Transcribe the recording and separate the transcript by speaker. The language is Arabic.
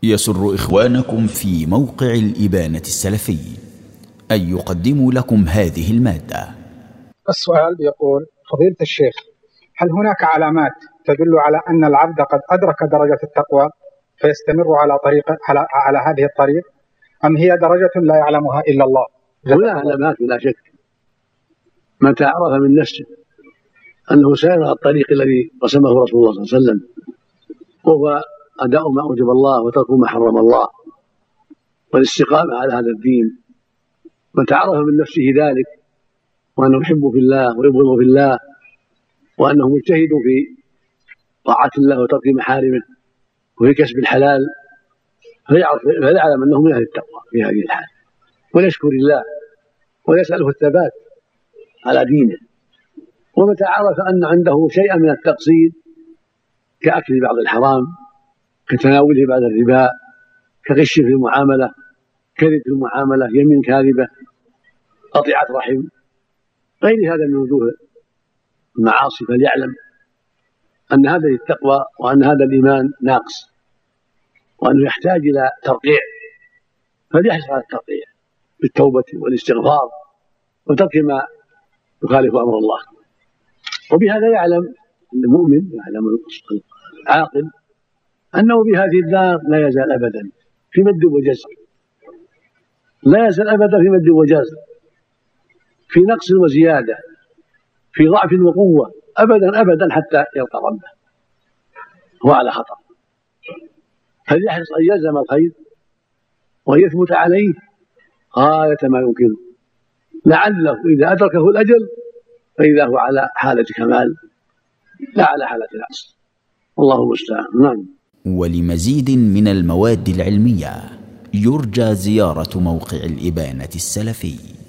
Speaker 1: يسر إخوانكم في موقع الإبانة السلفي أن يقدموا لكم هذه المادة.
Speaker 2: السؤال يقول: فضيلة الشيخ، هل هناك علامات تدل على أن العبد قد أدرك درجة التقوى فيستمر على هذه الطريق، أم هي درجة لا يعلمها إلا الله؟
Speaker 3: هنا علامات لا شك. متى عرف من نفسه أنه سير على الطريق الذي رسمه رسول الله صلى الله عليه وسلم، وهو أداء ما أوجب الله وترك ما حرم الله والاستقامة على هذا الدين، متى عرف من نفسه ذلك وأنه يحب في الله ويبغض في الله وأنه مجتهد في طاعة الله وترك محارمه وفي كسب الحلال، فيعلم أنه من أهل التقوى في هذه الحال، ويشكر الله ويسأله الثبات على دينه. ومتى عرف أن عنده شيئا من التقصير كأكل بعض الحرام، كتناوله بعد الربا، كغش في المعاملة، كذب في المعاملة، يمين كاذبة، قطيعة رحم، غير هذا من وجوه المعاصي، فليعلم أن هذه التقوى وأن هذا الإيمان ناقص وأنه يحتاج إلى ترقيع، فليحرص على الترقيع بالتوبة والاستغفار وترك ما يخالف أمر الله. وبهذا يعلم المؤمن، يعلم العاقل، أنه بهذه الدار لا يزال أبدا في مد وجزر، لا يزال أبدا في مد وجزر، في نقص وزيادة، في ضعف وقوة، أبدا أبدا حتى يلقى ربه، هو على خطر. فليحرص أن يلزم الخير ويثبت عليه غاية ما يمكنه، لعله إذا أدركه الأجل فإذا هو على حالة كمال لا على حالة نقص، والله المستعان. نعم.
Speaker 1: ولمزيد من المواد العلمية يرجى زيارة موقع الإبانة السلفي.